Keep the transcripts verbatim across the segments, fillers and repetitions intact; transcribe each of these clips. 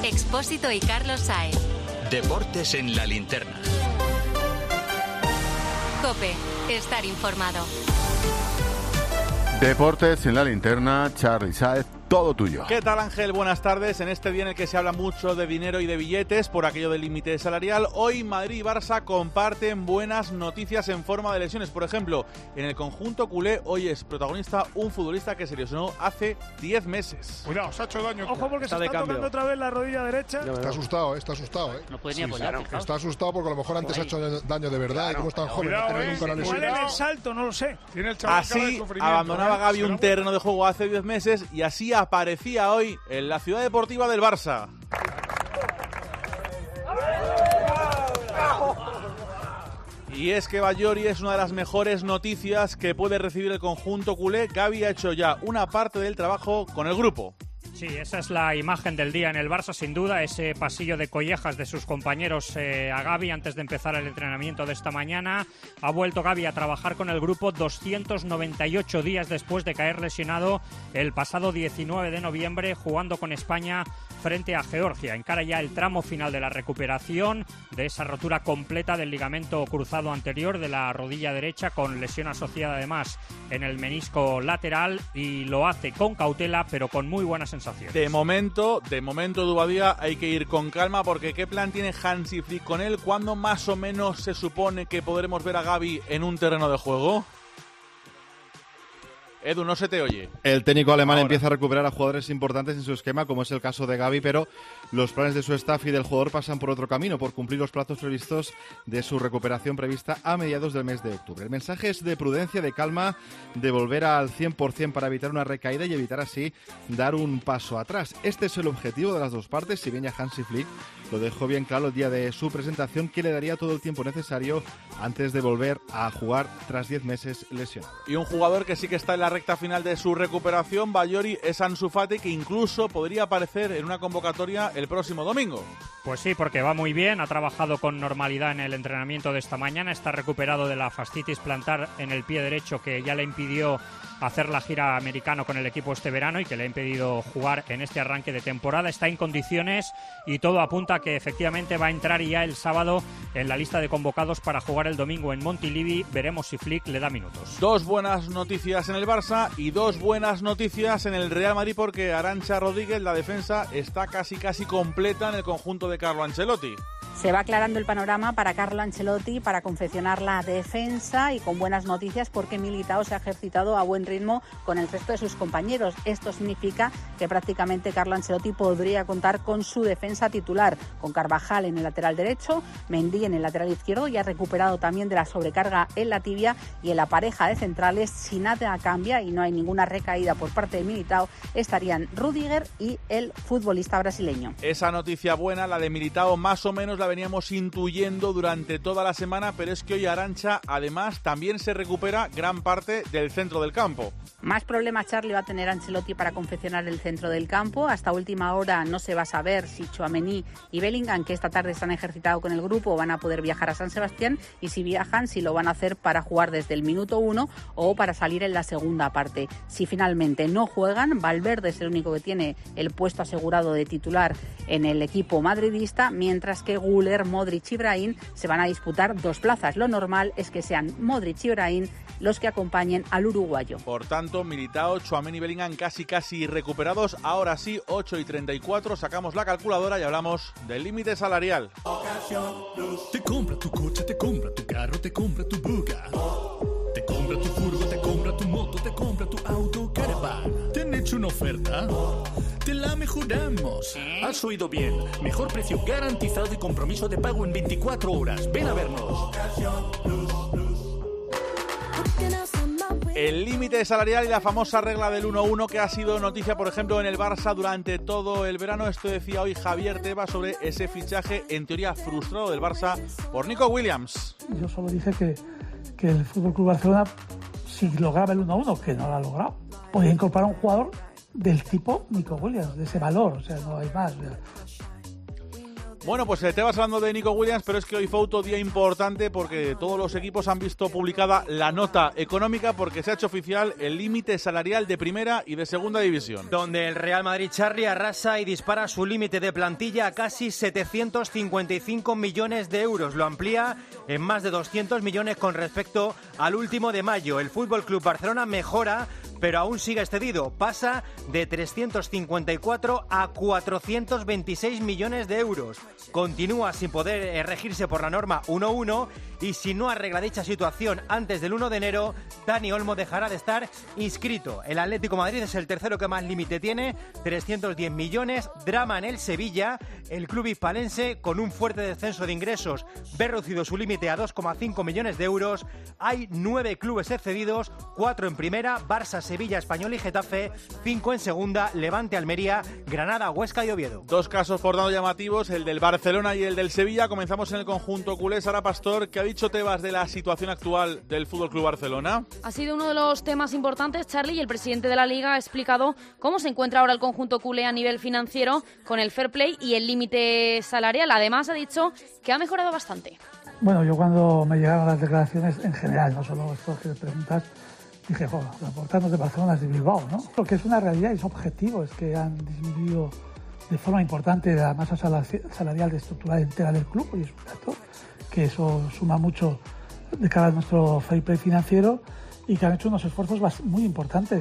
Expósito y Carlos Sáez. Deportes en la linterna. COPE. Estar informado. Deportes en la linterna, Charly Sáez, todo tuyo. ¿Qué tal, Ángel? Buenas tardes. En este día en el que se habla mucho de dinero y de billetes por aquello del límite salarial, hoy Madrid y Barça comparten buenas noticias en forma de lesiones. Por ejemplo, en el conjunto culé hoy es protagonista un futbolista que se lesionó hace diez meses. Cuidado, se ha hecho daño. Ojo, porque está se está de tocando otra vez la rodilla derecha. No, está asustado, está asustado. ¿eh? No puede ni sí, apoyar. sí, está asustado porque a lo mejor antes ha hecho daño de verdad. Claro, y como es tan joven, cuidado, no tiene eh, nunca la lesión. Igual en el salto, no lo sé. Tiene el chaval cara de Así sufrimiento, abandonaba ¿eh? Gavi un Pero... terreno de juego hace diez meses y así aparecía hoy en la ciudad deportiva del Barça. Y es que Bayori es una de las mejores noticias que puede recibir el conjunto culé. Gavi ha hecho ya una parte del trabajo con el grupo. Sí, esa es la imagen del día en el Barça, sin duda, ese pasillo de collejas de sus compañeros eh, a Gavi antes de empezar el entrenamiento de esta mañana. Ha vuelto Gavi a trabajar con el grupo doscientos noventa y ocho días después de caer lesionado el pasado diecinueve de noviembre jugando con España frente a Georgia. Encara ya el tramo final de la recuperación de esa rotura completa del ligamento cruzado anterior de la rodilla derecha, con lesión asociada además en el menisco lateral, y lo hace con cautela pero con muy buenas sensaciones. De momento, de momento, Dubadía, hay que ir con calma porque ¿qué plan tiene Hansi Flick con él? ¿Cuándo más o menos se supone que podremos ver a Gavi en un terreno de juego? Edu, no se te oye. El técnico alemán Ahora. empieza a recuperar a jugadores importantes en su esquema, como es el caso de Gavi, pero los planes de su staff y del jugador pasan por otro camino, por cumplir los plazos previstos de su recuperación prevista a mediados del mes de octubre. El mensaje es de prudencia, de calma, de volver al cien por ciento para evitar una recaída y evitar así dar un paso atrás. Este es el objetivo de las dos partes, si bien ya Hansi Flick lo dejó bien claro el día de su presentación, que le daría todo el tiempo necesario antes de volver a jugar tras diez meses lesionado. Y un jugador que sí que está en la recta final de su recuperación, Bayori, es Ansu Fati, que incluso podría aparecer en una convocatoria el próximo domingo. Pues sí, porque va muy bien, ha trabajado con normalidad en el entrenamiento de esta mañana, está recuperado de la fascitis plantar en el pie derecho que ya le impidió hacer la gira americano con el equipo este verano y que le ha impedido jugar en este arranque de temporada. Está en condiciones y todo apunta a que efectivamente va a entrar ya el sábado en la lista de convocados para jugar el domingo en Montilivi. Veremos si Flick le da minutos. Dos buenas noticias en el Barça y dos buenas noticias en el Real Madrid, porque Arantxa Rodríguez, la defensa, está casi casi completa en el conjunto de Carlo Ancelotti. Se va aclarando el panorama para Carlo Ancelotti para confeccionar la defensa, y con buenas noticias porque Militao se ha ejercitado a buen ritmo con el resto de sus compañeros. Esto significa que prácticamente Carlo Ancelotti podría contar con su defensa titular, con Carvajal en el lateral derecho, Mendy en el lateral izquierdo, y ha recuperado también de la sobrecarga en la tibia, y en la pareja de centrales, si nada cambia y no hay ninguna recaída por parte de Militao, estarían Rudiger y el futbolista brasileño. Esa noticia buena, la de Militao, más o menos la veníamos intuyendo durante toda la semana, pero es que hoy Arantxa además también se recupera gran parte del centro del campo. Más problemas, Charly, va a tener Ancelotti para confeccionar el centro del campo. Hasta última hora no se va a saber si Tchouaméni y Bellingham, que esta tarde se han ejercitado con el grupo, van a poder viajar a San Sebastián, y si viajan, si lo van a hacer para jugar desde el minuto uno o para salir en la segunda parte. Si finalmente no juegan, Valverde es el único que tiene el puesto asegurado de titular en el equipo madridista, mientras que Güler, Modric y Brahim se van a disputar dos plazas. Lo normal es que sean Modric y Brahim los que acompañen al uruguayo. Por tanto, Militao, Tchouaméni y Bellingham casi casi recuperados. Ahora sí, ocho y treinta y cuatro, sacamos la calculadora y hablamos del límite salarial. Te compra tu coche, te compra tu carro, te compra tu buga. Te compra tu furgo, te compra tu moto, te compra tu auto, caravan. ¿Te han hecho una oferta? Te la mejoramos. Has oído bien. Mejor precio garantizado y compromiso de pago en veinticuatro horas. Ven a vernos. El límite salarial y la famosa regla del uno uno, que ha sido noticia, por ejemplo, en el Barça durante todo el verano. Esto decía hoy Javier Tebas sobre ese fichaje, en teoría frustrado, del Barça por Nico Williams. Yo solo dije que, que el F C Barcelona, si lograba el uno a uno, que no lo ha logrado, podía incorporar a un jugador del tipo Nico Williams, de ese valor, o sea, no hay más. Bueno, pues te vas hablando de Nico Williams, pero es que hoy fue otro día importante porque todos los equipos han visto publicada la nota económica porque se ha hecho oficial el límite salarial de primera y de segunda división. Donde el Real Madrid, Charlie, arrasa y dispara su límite de plantilla a casi setecientos cincuenta y cinco millones de euros. Lo amplía en más de doscientos millones con respecto al último de mayo. El F C Barcelona mejora, pero aún sigue excedido. Pasa de trescientos cincuenta y cuatro a cuatrocientos veintiséis millones de euros. Continúa sin poder regirse por la norma uno uno y si no arregla dicha situación antes del uno de enero, Dani Olmo dejará de estar inscrito. El Atlético de Madrid es el tercero que más límite tiene, trescientos diez millones. Drama en el Sevilla. El club hispalense, con un fuerte descenso de ingresos, ve reducido su límite a dos coma cinco millones de euros. Hay nueve clubes excedidos, cuatro en primera, Barça, Sevilla, Español y Getafe, cinco en segunda, Levante, Almería, Granada, Huesca y Oviedo. Dos casos por tanto llamativos, el del Barcelona y el del Sevilla. Comenzamos en el conjunto culé. Sara Pastor, ¿qué ha dicho Tebas de la situación actual del F C Barcelona? Ha sido uno de los temas importantes, Charlie, y el presidente de la Liga ha explicado cómo se encuentra ahora el conjunto culé a nivel financiero con el fair play y el límite salarial. Además, ha dicho que ha mejorado bastante. Bueno, yo cuando me llegaron las declaraciones en general, no solo esto que preguntas, dije, joder, lo importante de Barcelona es de Bilbao, ¿no? Lo que es una realidad, es objetivo, es que han disminuido de forma importante la masa salarial de estructura entera del club, y es un dato que eso suma mucho de cara a nuestro fair play financiero, y que han hecho unos esfuerzos muy importantes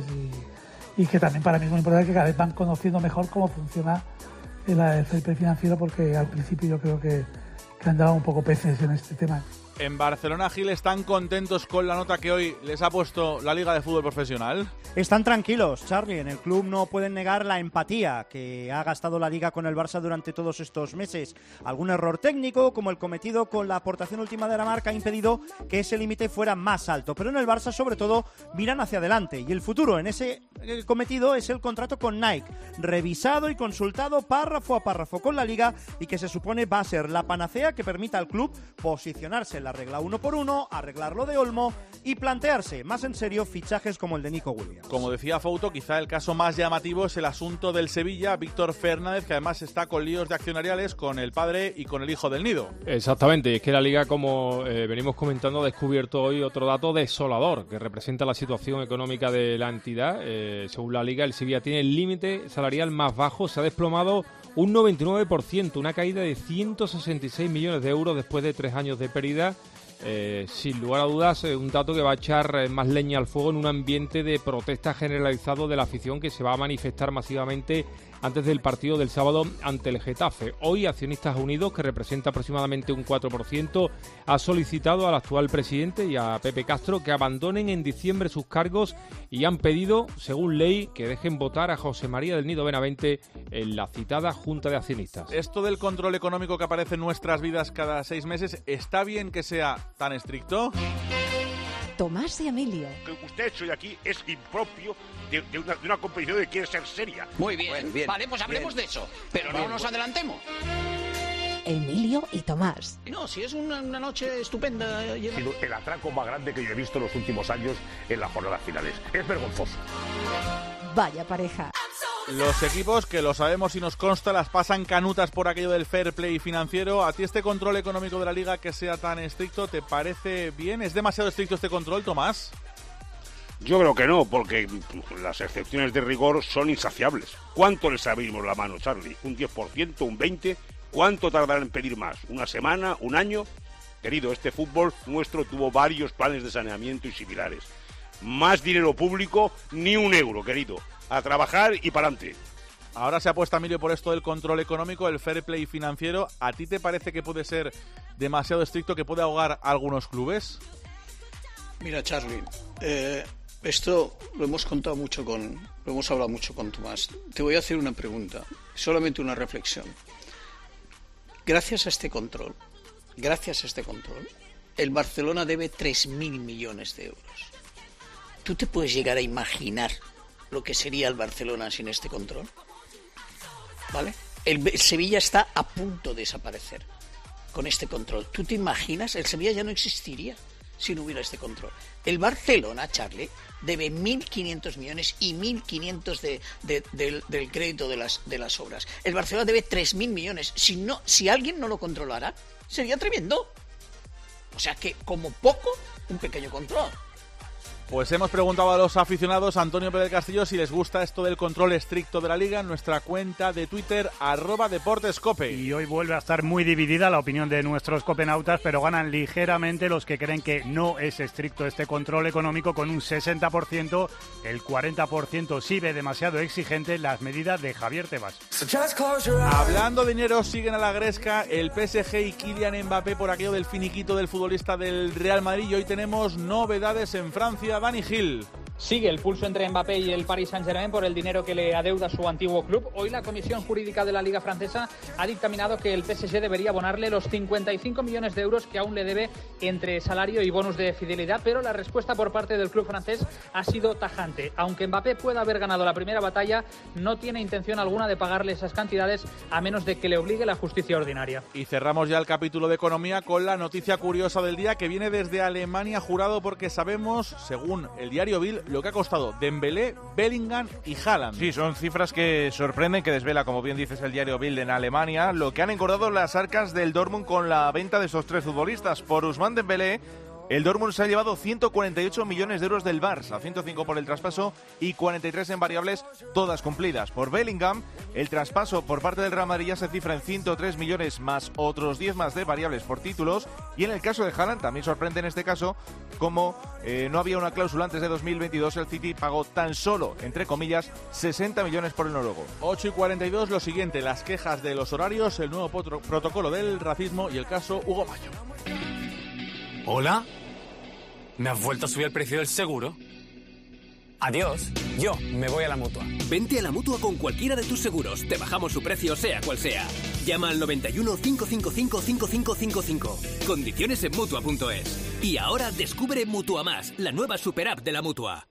y, y que también para mí es muy importante que cada vez van conociendo mejor cómo funciona el, el fair play financiero, porque al principio yo creo que, que han dado un poco peces en este tema. En Barcelona, Gil, ¿están contentos con la nota que hoy les ha puesto la Liga de Fútbol Profesional? Están tranquilos, Charlie. En el club no pueden negar la empatía que ha gastado la Liga con el Barça durante todos estos meses. Algún error técnico, como el cometido con la aportación última de la marca, ha impedido que ese límite fuera más alto. Pero en el Barça, sobre todo, miran hacia adelante. Y el futuro en ese cometido es el contrato con Nike, revisado y consultado párrafo a párrafo con la Liga, y que se supone va a ser la panacea que permita al club posicionarse en la regla uno por uno, arreglar lo de Olmo y plantearse más en serio fichajes como el de Nico Williams. Como decía Fouto, quizá el caso más llamativo es el asunto del Sevilla, Víctor Fernández, que además está con líos de accionariales con el padre y con el hijo del nido. Exactamente, es que la Liga, como eh, venimos comentando, ha descubierto hoy otro dato desolador que representa la situación económica de la entidad. Eh, según la Liga, el Sevilla tiene el límite salarial más bajo, se ha desplomado un noventa y nueve por ciento, una caída de ciento sesenta y seis millones de euros después de tres años de pérdida. Eh, sin lugar a dudas, eh, un dato que va a echar eh, más leña al fuego en un ambiente de protesta generalizado de la afición que se va a manifestar masivamente antes del partido del sábado ante el Getafe. Hoy, Accionistas Unidos, que representa aproximadamente un cuatro por ciento, ha solicitado al actual presidente y a Pepe Castro que abandonen en diciembre sus cargos y han pedido, según ley, que dejen votar a José María del Nido Benavente en la citada Junta de Accionistas. Esto del control económico que aparece en nuestras vidas cada seis meses, ¿está bien que sea tan estricto? Tomás y Emilio. Lo que usted ha hecho hoy aquí es impropio de, de, una, de una competición que quiere ser seria. Muy bien, bueno, bien vale, pues hablemos bien. de eso, pero Bien, no nos bueno. adelantemos. Emilio y Tomás. No, si es una, una noche estupenda. Y lo- el atraco más grande que yo he visto en los últimos años en las jornadas finales. Es vergonzoso. Vaya pareja. Los equipos, que lo sabemos y nos consta, las pasan canutas por aquello del fair play financiero. ¿A ti este control económico de la Liga que sea tan estricto te parece bien? ¿Es demasiado estricto este control, Tomás? Yo creo que no, porque las excepciones de rigor son insaciables. ¿Cuánto les abrimos la mano, Charlie? ¿Un diez por ciento? ¿Un veinte por ciento? ¿Cuánto tardarán en pedir más? ¿Una semana? ¿Un año? Querido, este fútbol nuestro tuvo varios planes de saneamiento y similares. Más dinero público, ni un euro, querido. A trabajar y para adelante. Ahora se apuesta, Emilio, por esto del control económico, el fair play financiero. ¿A ti te parece que puede ser demasiado estricto, que puede ahogar a algunos clubes? Mira, Charlie, eh, esto lo hemos contado mucho con, lo hemos hablado mucho con Tomás. Te voy a hacer una pregunta, solamente una reflexión. Gracias a este control, gracias a este control, el Barcelona debe tres mil millones de euros. ¿Tú te puedes llegar a imaginar lo que sería el Barcelona sin este control? ¿Vale? El, el Sevilla está a punto de desaparecer con este control. ¿Tú te imaginas? El Sevilla ya no existiría. si no hubiera este control. El Barcelona, Charlie, debe mil quinientos millones y mil quinientos de, de, de, del crédito de las, de las obras. El Barcelona debe tres mil millones. Si, no, si alguien no lo controlara, sería tremendo. O sea que, como poco, un pequeño control. Pues hemos preguntado a los aficionados, Antonio Pérez Castillo, si les gusta esto del control estricto de la Liga en nuestra cuenta de Twitter, arroba deportescope. Y hoy vuelve a estar muy dividida la opinión de nuestros copenautas, pero ganan ligeramente los que creen que no es estricto este control económico, con un sesenta por ciento. El cuarenta por ciento sí ve demasiado exigente las medidas de Javier Tebas. Hablando de dinero, siguen a la gresca el P S G y Kylian Mbappé por aquello del finiquito del futbolista del Real Madrid. Y hoy tenemos novedades en Francia. Dani Gil. Sigue el pulso entre Mbappé y el Paris Saint-Germain por el dinero que le adeuda su antiguo club. Hoy la Comisión Jurídica de la Liga Francesa ha dictaminado que el P S G debería abonarle los cincuenta y cinco millones de euros que aún le debe entre salario y bonus de fidelidad, pero la respuesta por parte del club francés ha sido tajante. Aunque Mbappé pueda haber ganado la primera batalla, no tiene intención alguna de pagarle esas cantidades a menos de que le obligue la justicia ordinaria. Y cerramos ya el capítulo de economía con la noticia curiosa del día, que viene desde Alemania, jurado, porque sabemos, según el diario Bild, lo que ha costado Dembélé, Bellingham y Haaland. Sí, son cifras que sorprenden, que desvela, como bien dices, el diario Bild en Alemania, lo que han engordado las arcas del Dortmund con la venta de estos tres futbolistas. Por Ousmane Dembélé, el Dortmund se ha llevado ciento cuarenta y ocho millones de euros del Barça, ciento cinco por el traspaso y cuarenta y tres en variables, todas cumplidas. Por Bellingham, el traspaso por parte del Real Madrid ya se cifra en ciento tres millones más otros diez más de variables por títulos. Y en el caso de Haaland, también sorprende en este caso, como eh, no había una cláusula antes de dos mil veintidós, el City pagó tan solo, entre comillas, sesenta millones por el noruego. ocho y cuarenta y dos, lo siguiente, las quejas de los horarios, el nuevo potro- protocolo del racismo y el caso Hugo Mayo. ¿Hola? ¿Me has vuelto a subir el precio del seguro? Adiós, yo me voy a la Mutua. Vente a la Mutua con cualquiera de tus seguros. Te bajamos su precio sea cual sea. Llama al noventa y uno, cinco cinco cinco, cinco cinco cinco cinco. Condiciones en Mutua punto es. Y ahora descubre Mutua Más, la nueva super app de la Mutua.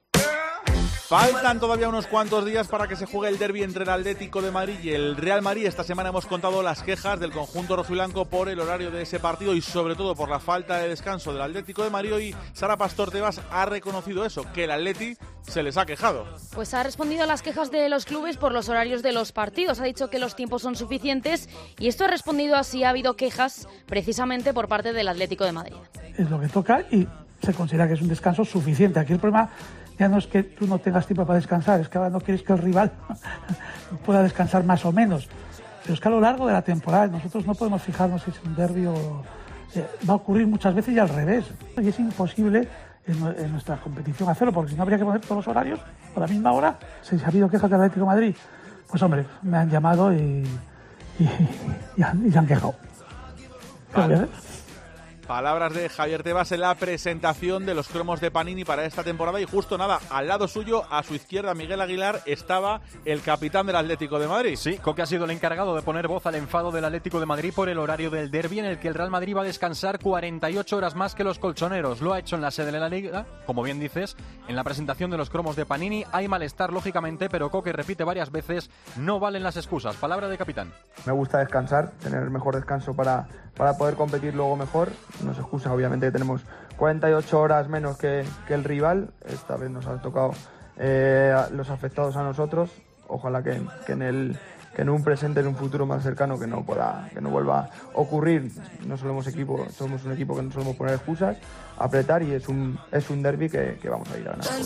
Faltan todavía unos cuantos días para que se juegue el derbi entre el Atlético de Madrid y el Real Madrid. Esta semana hemos contado las quejas del conjunto rojiblanco por el horario de ese partido y sobre todo por la falta de descanso del Atlético de Madrid. Y Sara Pastor Tebas ha reconocido eso, que el Atleti se les ha quejado. Pues ha respondido a las quejas de los clubes por los horarios de los partidos. Ha dicho que los tiempos son suficientes y esto ha respondido así. Ha habido quejas precisamente por parte del Atlético de Madrid. Es lo que toca y se considera que es un descanso suficiente. Aquí el problema ya no es que tú no tengas tiempo para descansar, es que ahora no quieres que el rival pueda descansar más o menos. Pero es que a lo largo de la temporada nosotros no podemos fijarnos si es un derbi o... Eh, va a ocurrir muchas veces y al revés. Y es imposible en, en nuestra competición hacerlo, porque si no habría que poner todos los horarios a la misma hora. Si ha habido quejas del Atlético de Madrid, pues hombre, me han llamado y, y, y, han, y se han quejado. Vale. Palabras de Javier Tebas en la presentación de los cromos de Panini para esta temporada y justo nada, al lado suyo, a su izquierda, Miguel Aguilar, estaba el capitán del Atlético de Madrid. Sí, Coque ha sido el encargado de poner voz al enfado del Atlético de Madrid por el horario del derbi en el que el Real Madrid va a descansar cuarenta y ocho horas más que los colchoneros. Lo ha hecho en la sede de la Liga, como bien dices, en la presentación de los cromos de Panini. Hay malestar, lógicamente, pero Coque repite varias veces, no valen las excusas. Palabra de capitán. Me gusta descansar, tener el mejor descanso para, para poder competir luego mejor. No se excusa, obviamente, que tenemos cuarenta y ocho horas menos que, que el rival. Esta vez nos ha tocado eh, los afectados a nosotros. Ojalá que, que en el que en un presente, en un futuro más cercano, que no pueda, que no vuelva a ocurrir. No somos equipo, somos un equipo que no solemos poner excusas, apretar, y es un es un derbi que, que vamos a ir a ganar.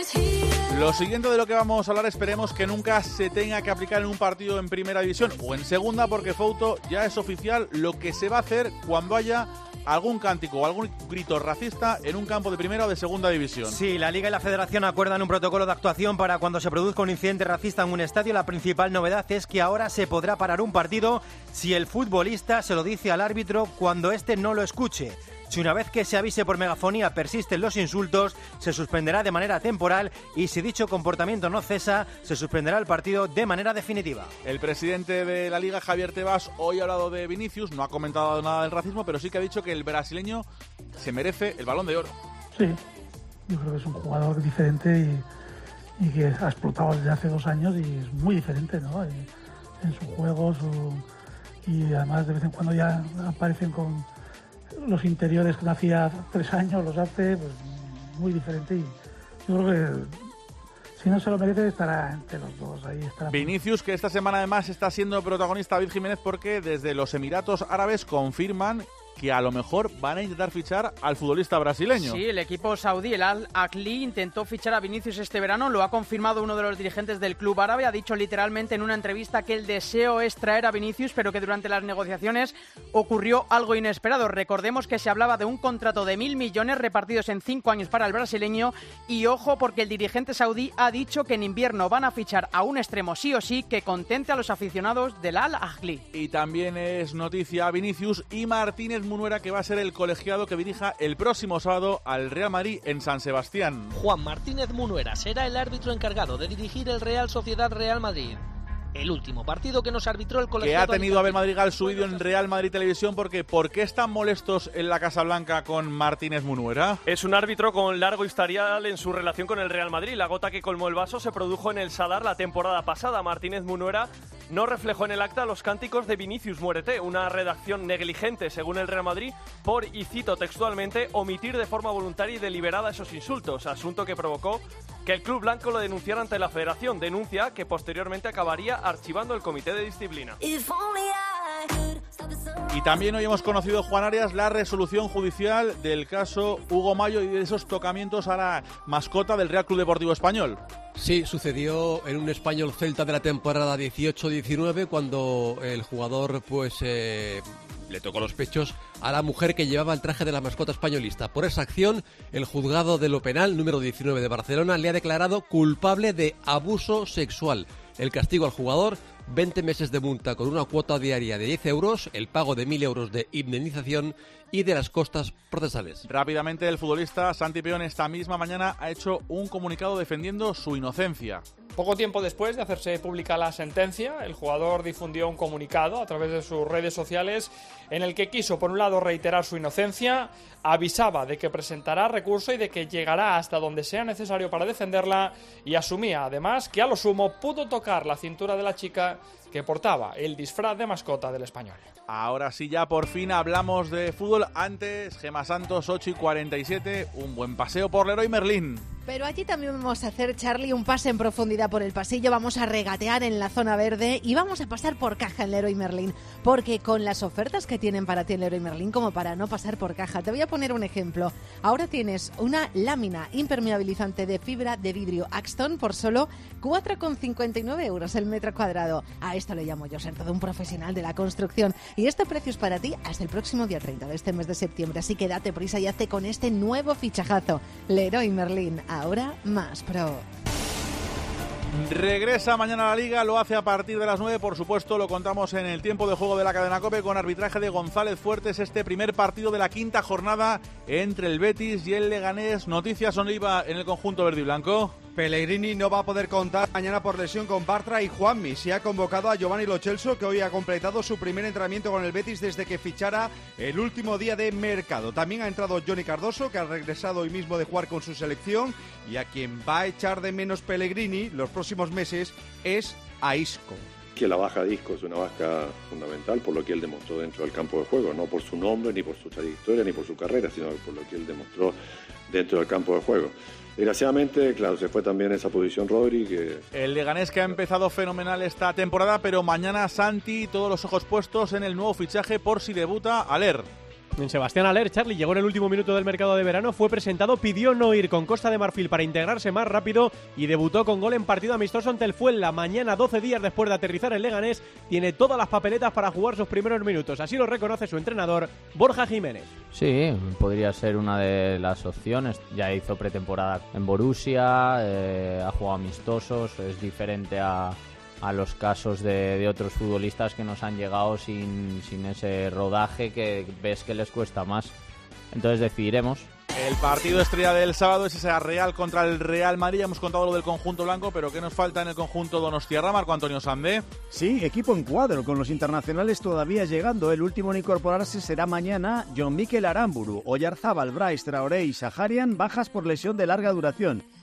Lo siguiente de lo que vamos a hablar, esperemos que nunca se tenga que aplicar en un partido en primera división o en segunda, porque Fouto, ya es oficial lo que se va a hacer cuando haya algún cántico o algún grito racista en un campo de primera o de segunda división. Sí, la Liga y la Federación acuerdan un protocolo de actuación para cuando se produzca un incidente racista en un estadio. La principal novedad es que ahora se podrá parar un partido si el futbolista se lo dice al árbitro cuando éste no lo escuche. Si una vez que se avise por megafonía persisten los insultos, se suspenderá de manera temporal, y si dicho comportamiento no cesa, se suspenderá el partido de manera definitiva. El presidente de la Liga, Javier Tebas, hoy ha hablado de Vinicius, no ha comentado nada del racismo, pero sí que ha dicho que el brasileño se merece el Balón de Oro. Sí, yo creo que es un jugador diferente y, y que ha explotado desde hace dos años y es muy diferente, ¿no? En, en su juego, su, y además de vez en cuando ya aparecen con los interiores que no hacía tres años, los hace pues, muy diferente. Y yo creo que si no se lo merece, estará entre los dos. Ahí estará. Vinicius, que esta semana además está siendo protagonista, David Jiménez, porque desde los Emiratos Árabes confirman que a lo mejor van a intentar fichar al futbolista brasileño. Sí, el equipo saudí, el Al Ahly, intentó fichar a Vinicius este verano, lo ha confirmado uno de los dirigentes del club árabe, ha dicho literalmente en una entrevista que el deseo es traer a Vinicius, pero que durante las negociaciones ocurrió algo inesperado. Recordemos que se hablaba de un contrato de mil millones repartidos en cinco años para el brasileño, y ojo porque el dirigente saudí ha dicho que en invierno van a fichar a un extremo sí o sí que contente a los aficionados del Al Ahly. Y también es noticia Vinicius y Martínez Munuera, que va a ser el colegiado que dirija el próximo sábado al Real Madrid en San Sebastián. Juan Martínez Munuera será el árbitro encargado de dirigir el Real Sociedad Real Madrid. El último partido que nos arbitró el colegiado... Que ha tenido Abel Madrigal subido en Real Madrid Televisión porque ¿por qué están molestos en la Casa Blanca con Martínez Munuera? Es un árbitro con largo historial en su relación con el Real Madrid. La gota que colmó el vaso se produjo en el Sadar la temporada pasada. Martínez Munuera no reflejó en el acta los cánticos de Vinicius Muérete, una redacción negligente según el Real Madrid por, y cito textualmente, omitir de forma voluntaria y deliberada esos insultos, asunto que provocó que el club blanco lo denunciara ante la federación, denuncia que posteriormente acabaría archivando el comité de disciplina. Y también hoy hemos conocido, Juan Arias, la resolución judicial del caso Hugo Mayo y de esos tocamientos a la mascota del Real Club Deportivo Español. Sí, sucedió en un Español Celta de la temporada dieciocho diecinueve cuando el jugador pues eh, le tocó los pechos a la mujer que llevaba el traje de la mascota españolista. Por esa acción, el juzgado de lo penal número diecinueve de Barcelona le ha declarado culpable de abuso sexual. El castigo al jugador, veinte meses de multa con una cuota diaria de diez euros, el pago de mil euros de indemnización y de las costas procesales. Rápidamente, el futbolista Santi Peón esta misma mañana ha hecho un comunicado defendiendo su inocencia. Poco tiempo después de hacerse pública la sentencia, el jugador difundió un comunicado a través de sus redes sociales en el que quiso, por un lado, reiterar su inocencia, avisaba de que presentará recurso y de que llegará hasta donde sea necesario para defenderla, y asumía, además, que a lo sumo pudo tocar la cintura de la chica que portaba el disfraz de mascota del Español. Ahora sí, ya por fin hablamos de fútbol. Antes, Gemma Santos, ocho y cuarenta y siete, un buen paseo por Leroy Merlín. Pero allí también vamos a hacer, Charlie, un pase en profundidad por el pasillo, vamos a regatear en la zona verde y vamos a pasar por caja en Leroy Merlin, porque con las ofertas que tienen para ti en Leroy Merlin, como para no pasar por caja, te voy a poner un ejemplo. Ahora tienes una lámina impermeabilizante de fibra de vidrio Axton por solo cuatro con cincuenta y nueve euros el metro cuadrado. A esto le llamo yo ser todo un profesional de la construcción, y este precio es para ti hasta el próximo día treinta de este mes de septiembre, así que date prisa y hazte con este nuevo fichajazo. Leroy Merlin, ahora más pro. Regresa mañana a la Liga, lo hace a partir de las nueve, por supuesto, lo contamos en el tiempo de juego de la cadena COPE con arbitraje de González Fuertes, este primer partido de la quinta jornada entre el Betis y el Leganés. Noticias, Oliva, en el conjunto verde y blanco. Pellegrini no va a poder contar mañana por lesión con Bartra y Juanmi. Se ha convocado a Giovanni Lo Celso, que hoy ha completado su primer entrenamiento con el Betis desde que fichara el último día de mercado. También ha entrado Johnny Cardoso, que ha regresado hoy mismo de jugar con su selección, y a quien va a echar de menos Pellegrini los próximos meses es a Isco. Que la baja de Isco es una baja fundamental por lo que él demostró dentro del campo de juego, no por su nombre, ni por su trayectoria, ni por su carrera, sino por lo que él demostró dentro del campo de juego. Desgraciadamente, claro, se fue también esa posición Rodri. Que... El Leganés, que ha empezado fenomenal esta temporada, pero mañana Santi, todos los ojos puestos en el nuevo fichaje por si debuta Aller. En Sebastián Aller, Charlie, llegó en el último minuto del mercado de verano, fue presentado, pidió no ir con Costa de Marfil para integrarse más rápido y debutó con gol en partido amistoso ante el Fuenla. Mañana, doce días después de aterrizar el Leganés, tiene todas las papeletas para jugar sus primeros minutos. Así lo reconoce su entrenador, Borja Jiménez. Sí, podría ser una de las opciones. Ya hizo pretemporada en Borussia, eh, ha jugado amistosos, es diferente a... a los casos de, de otros futbolistas que nos han llegado sin, sin ese rodaje que ves que les cuesta más. Entonces decidiremos. El partido estrella del sábado es esa Real contra el Real Madrid. Ya hemos contado lo del conjunto blanco, pero ¿qué nos falta en el conjunto donostiarra, Marco Antonio Sandé? Sí, equipo en cuadro, con los internacionales todavía llegando. El último en incorporarse será mañana John Mikel Aramburu, Oyarzábal, Brais, Traoré y Saharian, bajas por lesión de larga duración.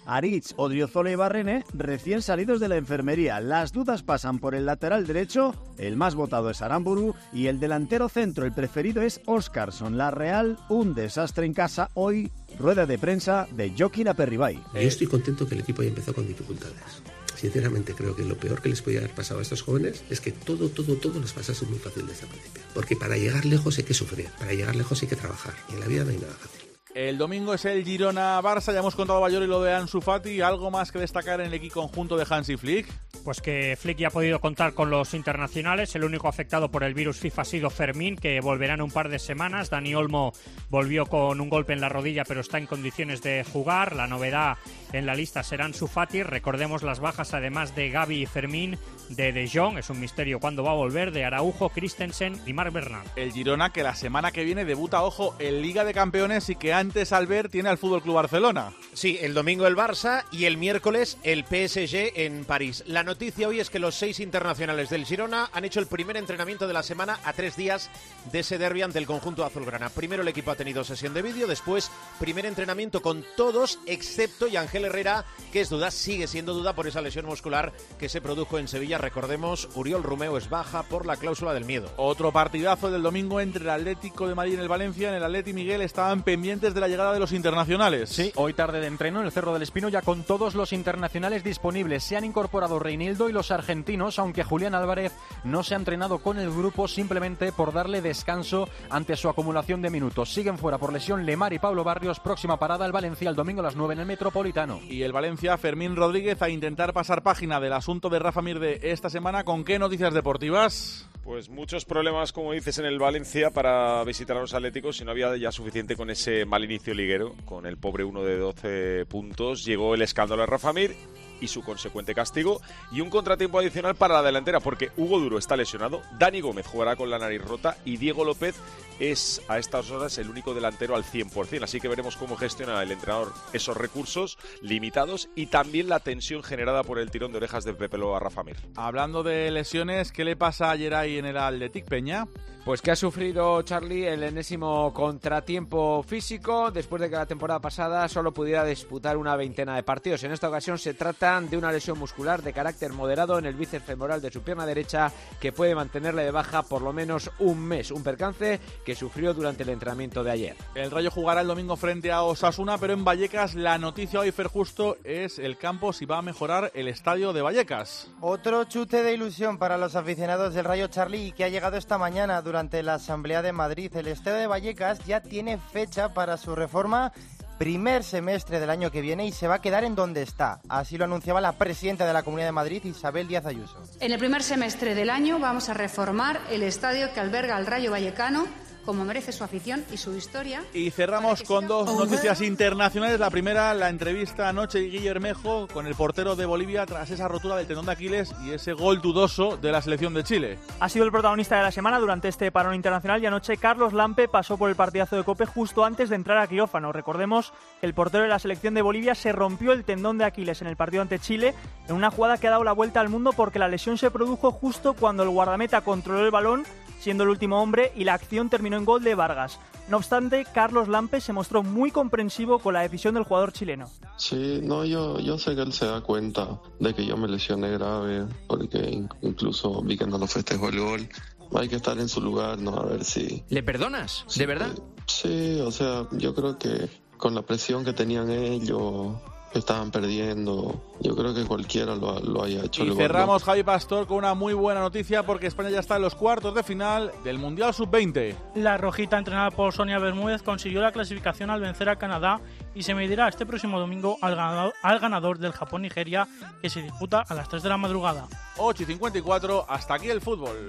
Aritz, Odriozola y Barrene, recién salidos de la enfermería. Las dudas pasan por el lateral derecho, el más votado es Aramburu, y el delantero centro, el preferido es Óscarson. La Real, un desastre en casa. Hoy, rueda de prensa de Joaquín Aperribay. Yo estoy contento que el equipo haya empezado con dificultades. Sinceramente creo que lo peor que les podía haber pasado a estos jóvenes es que todo, todo, todo les pasase muy fácil desde el principio. Porque para llegar lejos hay que sufrir, para llegar lejos hay que trabajar. Y en la vida no hay nada fácil. El domingo es el Girona-Barça, ya hemos contado Bayori lo de Ansu Fati. ¿Algo más que destacar en el equipo conjunto de Hansi Flick? Pues que Flick ya ha podido contar con los internacionales. El único afectado por el virus FIFA ha sido Fermín, que volverá en un par de semanas. Dani Olmo volvió con un golpe en la rodilla, pero está en condiciones de jugar. La novedad en la lista será Ansu Fati. Recordemos las bajas, además de Gavi y Fermín, de De Jong, es un misterio cuándo va a volver, de Araujo, Christensen y Marc Bernat. El Girona, que la semana que viene debuta, ojo, en Liga de Campeones, y que antes Albert tiene al F C Barcelona. Sí, el domingo el Barça y el miércoles el P S G en París. La noticia hoy es que los seis internacionales del Girona han hecho el primer entrenamiento de la semana a tres días de ese derbi ante el conjunto azulgrana. Primero el equipo ha tenido sesión de vídeo, después primer entrenamiento con todos, excepto Yangel Herrera, que es duda, sigue siendo duda por esa lesión muscular que se produjo en Sevilla. Recordemos, Uriol Romeu es baja por la cláusula del miedo. Otro partidazo del domingo entre el Atlético de Madrid y el Valencia. En el Atleti, Miguel, estaban pendientes de la llegada de los internacionales. Sí, hoy tarde de entreno en el Cerro del Espino, ya con todos los internacionales disponibles. Se han incorporado Reinildo y los argentinos, aunque Julián Álvarez no se ha entrenado con el grupo simplemente por darle descanso ante su acumulación de minutos. Siguen fuera por lesión Lemar y Pablo Barrios. Próxima parada el Valencia el domingo a las nueve en el Metropolitano. Y el Valencia, Fermín Rodríguez, a intentar pasar página del asunto de Rafa Mir de esta semana. ¿Con qué noticias deportivas? Pues muchos problemas, como dices, en el Valencia para visitar a los Atléticos. Si no había ya suficiente con ese mal inicio liguero, con el pobre uno de doce puntos, llegó el escándalo de Rafa Mir y su consecuente castigo, y un contratiempo adicional para la delantera, porque Hugo Duro está lesionado, Dani Gómez jugará con la nariz rota y Diego López es a estas horas el único delantero al cien por ciento, así que veremos cómo gestiona el entrenador esos recursos limitados y también la tensión generada por el tirón de orejas de Pepe Lo a Rafa Mir. Hablando de lesiones, ¿qué le pasa a Geray en el Athletic, Peña? Pues que ha sufrido Charlie el enésimo contratiempo físico después de que la temporada pasada solo pudiera disputar una veintena de partidos. En esta ocasión se trata de una lesión muscular de carácter moderado en el bíceps femoral de su pierna derecha, que puede mantenerle de baja por lo menos un mes, un percance que sufrió durante el entrenamiento de ayer. El Rayo jugará el domingo frente a Osasuna, pero en Vallecas la noticia hoy, Fer Justo, es el campo, si va a mejorar el estadio de Vallecas. Otro chute de ilusión para los aficionados del Rayo, Charlie, y que ha llegado esta mañana durante la Asamblea de Madrid. El estadio de Vallecas ya tiene fecha para su reforma primer semestre del año que viene y se va a quedar en donde está. Así lo anunciaba la presidenta de la Comunidad de Madrid, Isabel Díaz Ayuso. En el primer semestre del año vamos a reformar el estadio que alberga al Rayo Vallecano, como merece su afición y su historia. Y cerramos con dos noticias internacionales. La primera, la entrevista anoche de Guillermejo con el portero de Bolivia tras esa rotura del tendón de Aquiles y ese gol dudoso de la selección de Chile. Ha sido el protagonista de la semana durante este parón internacional y anoche Carlos Lampe pasó por el partidazo de COPE justo antes de entrar a quirófano. Recordemos que el portero de la selección de Bolivia se rompió el tendón de Aquiles en el partido ante Chile en una jugada que ha dado la vuelta al mundo porque la lesión se produjo justo cuando el guardameta controló el balón, siendo el último hombre, y la acción terminó en gol de Vargas. No obstante, Carlos Lampe se mostró muy comprensivo con la decisión del jugador chileno. Sí, no, yo, yo sé que él se da cuenta de que yo me lesioné grave, porque incluso vi que no lo festejó el gol. Hay que estar en su lugar, ¿no? A ver si... ¿Le perdonas? ¿De verdad? Sí, o sea, yo creo que con la presión que tenían ellos... estaban perdiendo, yo creo que cualquiera lo, lo haya hecho. Y cerramos, Javi Pastor, con una muy buena noticia porque España ya está en los cuartos de final del Mundial sub veinte. La rojita, entrenada por Sonia Bermúdez, consiguió la clasificación al vencer a Canadá y se medirá este próximo domingo al ganador, al ganador del Japón-Nigeria, que se disputa a las tres de la madrugada. ocho y cincuenta y cuatro, hasta aquí el fútbol.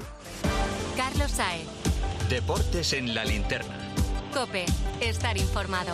Carlos Saez. Deportes en la linterna. COPE, estar informado.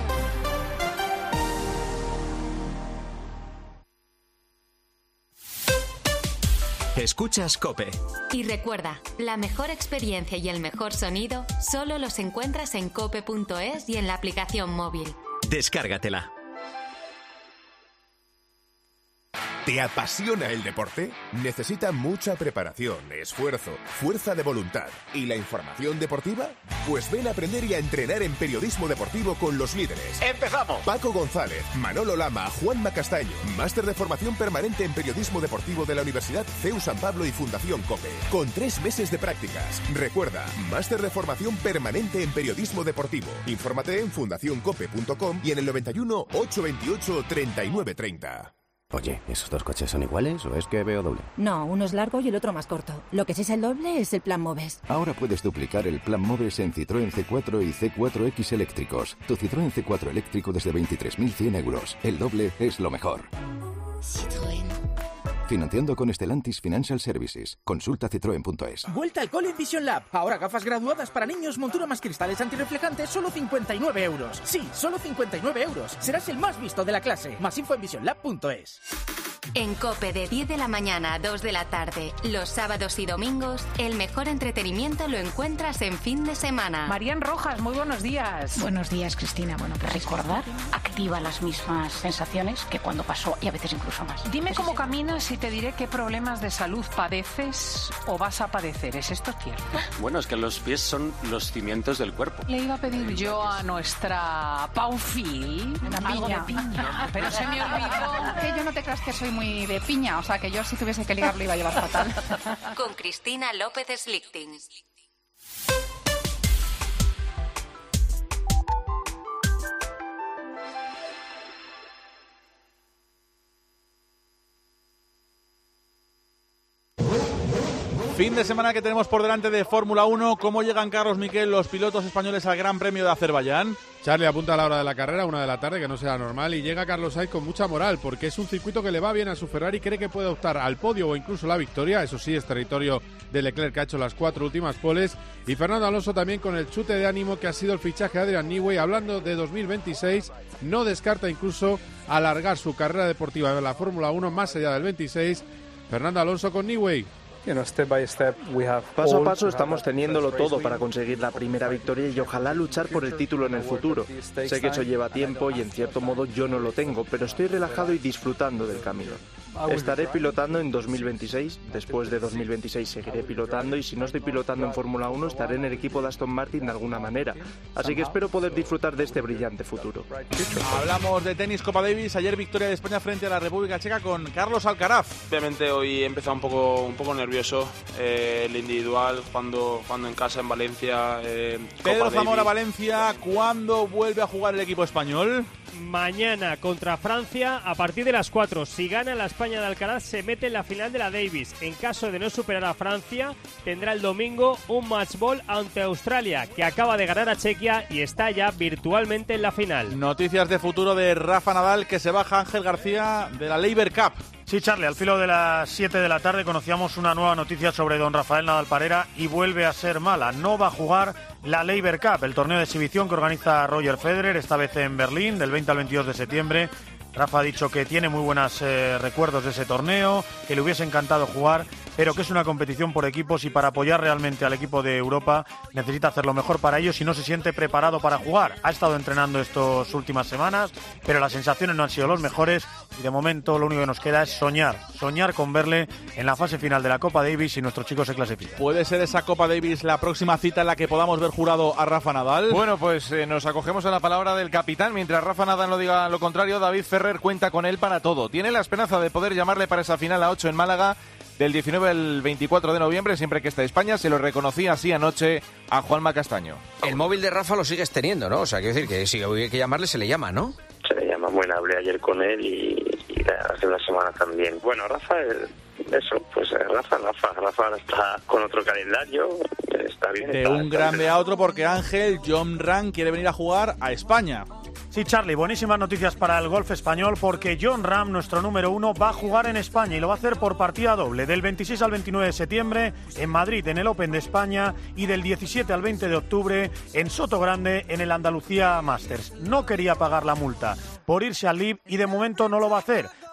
Escuchas COPE. Y recuerda, la mejor experiencia y el mejor sonido solo los encuentras en cope punto es y en la aplicación móvil. Descárgatela. ¿Te apasiona el deporte? Necesita mucha preparación, esfuerzo, fuerza de voluntad y la información deportiva. Pues ven a aprender y a entrenar en periodismo deportivo con los líderes. ¡Empezamos! Paco González, Manolo Lama, Juanma Castaño. Máster de formación permanente en periodismo deportivo de la Universidad C E U San Pablo y Fundación COPE. Con tres meses de prácticas. Recuerda, máster de formación permanente en periodismo deportivo. Infórmate en fundación cope punto com y en el noventa y uno, ochocientos veintiocho, treinta y nueve treinta. Oye, ¿esos dos coches son iguales o es que veo doble? No, uno es largo y el otro más corto. Lo que sí es el doble es el Plan Moves. Ahora puedes duplicar el Plan Moves en Citroën C cuatro y C cuatro X eléctricos. Tu Citroën C cuatro eléctrico desde veintitrés mil cien euros. El doble es lo mejor. Citroën. Financiando con Stellantis Financial Services. Consulta citroen punto es. Vuelta al cole en Vision Lab. Ahora gafas graduadas para niños, montura más cristales antirreflejantes, solo cincuenta y nueve euros. Sí, solo cincuenta y nueve euros. Serás el más visto de la clase. Más info en vision lab punto es. En COPE de diez de la mañana a dos de la tarde, los sábados y domingos, el mejor entretenimiento lo encuentras en fin de semana. Marían Rojas, muy buenos días. Buenos días, Cristina. Bueno, pues recordar activa las mismas sensaciones que cuando pasó y a veces incluso más. Dime cómo caminas y te diré qué problemas de salud padeces o vas a padecer. ¿Es esto cierto? Bueno, es que los pies son los cimientos del cuerpo. Le iba a pedir yo a nuestra Paufil algo de piña, pero se me olvidó. Que yo no te creas que soy muy de piña, o sea que yo si tuviese que ligar lo iba a llevar fatal. Con Cristina López Slichting. Fin de semana que tenemos por delante de Fórmula uno. ¿Cómo llegan, Carlos Miquel, los pilotos españoles al Gran Premio de Azerbaiyán? Charlie apunta a la hora de la carrera, una de la tarde, que no será normal, y llega Carlos Sainz con mucha moral, porque es un circuito que le va bien a su Ferrari, cree que puede optar al podio o incluso la victoria. Eso sí, es territorio de Leclerc, que ha hecho las cuatro últimas poles, y Fernando Alonso también con el chute de ánimo que ha sido el fichaje de Adrian Newey. Hablando de dos mil veintiséis, no descarta incluso alargar su carrera deportiva en la Fórmula uno más allá del veintiséis. Fernando Alonso con Newey. Paso a paso estamos teniéndolo todo para conseguir la primera victoria y ojalá luchar por el título en el futuro. Sé que eso lleva tiempo y en cierto modo yo no lo tengo, pero estoy relajado y disfrutando del camino. Estaré pilotando en dos mil veintiséis, después de dos mil veintiséis seguiré pilotando y si no estoy pilotando en Fórmula uno estaré en el equipo de Aston Martin de alguna manera. Así que espero poder disfrutar de este brillante futuro. Hablamos de tenis, Copa Davis. Ayer victoria de España frente a la República Checa con Carlos Alcaraz. Obviamente hoy he empezado un poco, un poco nervioso. Eh, el individual, jugando, jugando en casa en Valencia. Eh, Pedro Zamora, Valencia. ¿Cuándo vuelve a jugar el equipo español? Mañana contra Francia a partir de las cuatro. Si gana la España de Alcaraz se mete en la final de la Davis. En caso de no superar a Francia, tendrá el domingo un match ball ante Australia, que acaba de ganar a Chequia y está ya virtualmente en la final. Noticias de futuro de Rafa Nadal, que se baja Ángel García de la Laver Cup. Sí, Charlie, al filo de las siete de la tarde conocíamos una nueva noticia sobre don Rafael Nadal Parera y vuelve a ser mala. No va a jugar la Laver Cup, el torneo de exhibición que organiza Roger Federer, esta vez en Berlín, del veinte al veintidós de septiembre. Rafa ha dicho que tiene muy buenos eh, recuerdos de ese torneo, que le hubiese encantado jugar, pero que es una competición por equipos y para apoyar realmente al equipo de Europa necesita hacer lo mejor para ellos y no se siente preparado para jugar. Ha estado entrenando estas últimas semanas, pero las sensaciones no han sido los mejores y de momento lo único que nos queda es soñar, soñar con verle en la fase final de la Copa Davis y nuestro chico se clasifica. ¿Puede ser esa Copa Davis la próxima cita en la que podamos ver jurado a Rafa Nadal? Bueno, pues eh, nos acogemos a la palabra del capitán. Mientras Rafa Nadal no diga lo contrario, David Ferrer cuenta con él para todo. Tiene la esperanza de poder llamarle para esa final a ocho en Málaga del diecinueve al veinticuatro de noviembre, siempre que esté España. Se lo reconocía así anoche a Juanma Castaño. El móvil de Rafa lo sigues teniendo, ¿no? O sea, quiero decir que si hay que llamarle, se le llama, ¿no? Se le llama. Bueno, hablé ayer con él y, y hace una semana también. Bueno, Rafa, eso, pues Rafa, Rafa, Rafa está con otro calendario, está bien. De está, un está grande a otro, porque Ángel John Ram quiere venir a jugar a España. Sí, Charlie, buenísimas noticias para el golf español porque Jon Rahm, nuestro número uno, va a jugar en España y lo va a hacer por partida doble, del veintiséis al veintinueve de septiembre en Madrid en el Open de España y del diecisiete al veinte de octubre en Sotogrande en el Andalucía Masters. No quería pagar la multa por irse al L I V y de momento no lo va a hacer.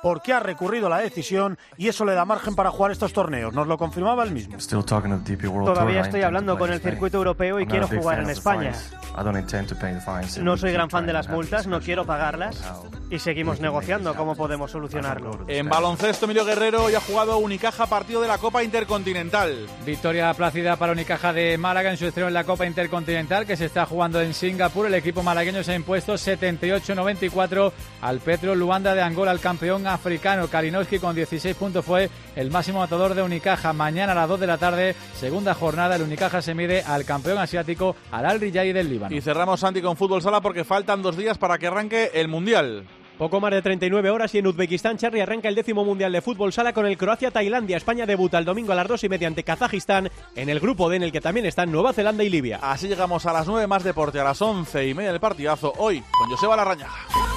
por qué ha recurrido la decisión y eso le da margen para jugar estos torneos. Nos lo confirmaba él mismo. Todavía estoy hablando con el circuito europeo y quiero jugar en España. No soy gran fan de las multas, no quiero pagarlas y seguimos negociando cómo podemos solucionarlo. En baloncesto, Emilio Guerrero ya ha jugado Unicaja partido de la Copa Intercontinental. Victoria plácida para Unicaja de Málaga en su estreno en la Copa Intercontinental que se está jugando en Singapur. El equipo malagueño se ha impuesto setenta y ocho noventa y cuatro al Petro Luanda de Angola, el campeón africano. Kalinowski con dieciséis puntos fue el máximo anotador de Unicaja. Mañana a las dos de la tarde, segunda jornada, el Unicaja se mide al campeón asiático, al Al Riyadi del Líbano. Y cerramos, Santi, con fútbol sala porque faltan dos días para que arranque el Mundial. Poco más de treinta y nueve horas y en Uzbekistán, Charly, arranca el décimo Mundial de Fútbol Sala con el Croacia-Tailandia. España debuta el domingo a las dos y media ante Kazajistán en el grupo D en el que también están Nueva Zelanda y Libia. Así llegamos a las nueve, más deporte, a las once y media del partidazo, hoy con Joseba Larrañaga.